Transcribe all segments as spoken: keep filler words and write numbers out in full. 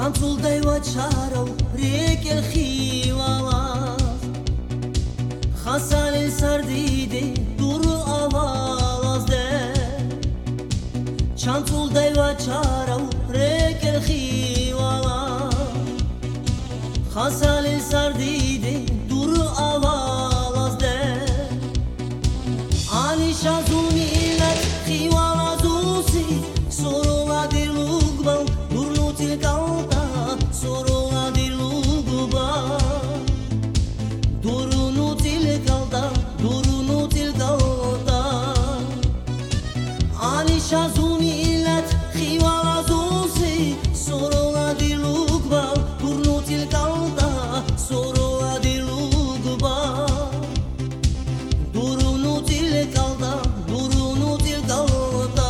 Chantul dai wa charau rekel khiwala Khasal sardide dur avalaz de Chantul dai wa charau rekel khiwala Khasal sardide dur avalaz de Ali shazuni ilat khiwala zusi Sorola de lugbal durnutil kalta Sorola de lugba Durunutil kalta Durunutil kalta Ali shazuni ilat khiwala zusi Sorola de lugbal durnutil kalta Sorola de lugba Durunutil kalta Durunutil kalta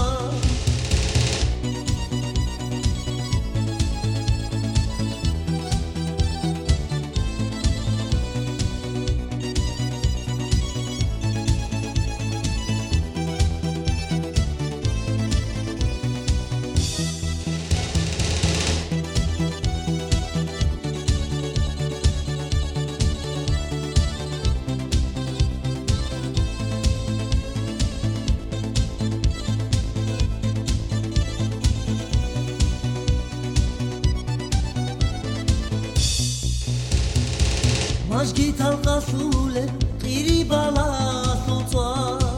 Majgit al-qasule qiribala sulta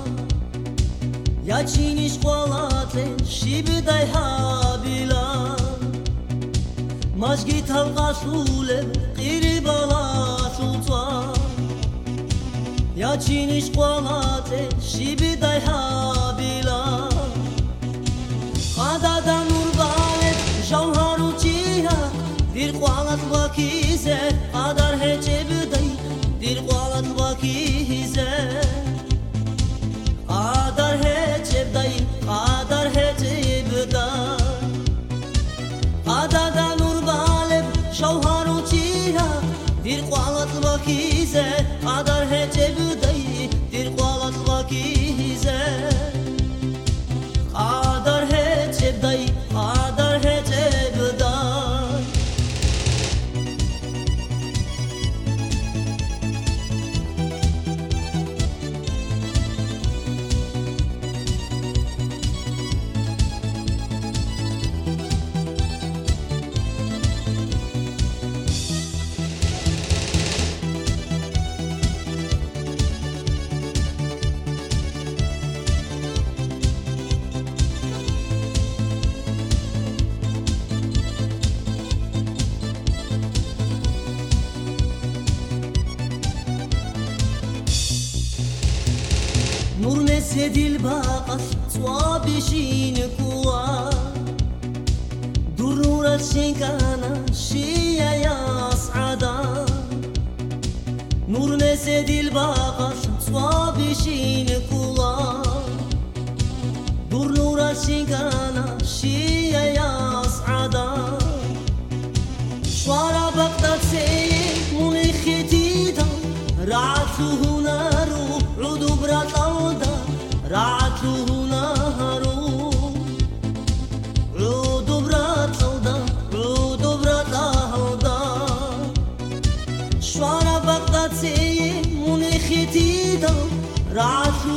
Yachini shqolate shibday habila Majgit al-qasule qiribala sulta Yachini shqolate shibday habila Qadadan urbalet jawharu chiha Dir qalat wakize qadar hecebday Dir qalat wakize qadar hecebday qadar hecebday Qadadan urbaleb jawharu chiha Dir qalat wakize qadar hecebday Dir qalat wakize qadar hecebday qadar hecebday Nur nesedil baqas swabishin kuwa Durura shinkana shiya yas'ada Nur nesedil baqas swabishin kuwa Durura shinkana shiya yas'ada Shwara baqtat seye muni khitida Ra'atuhu naru udu bratalda Ra'atuhu naru udu bratalda Udu bratalda Shwara baqtat seye muni khitida Ra'atuhu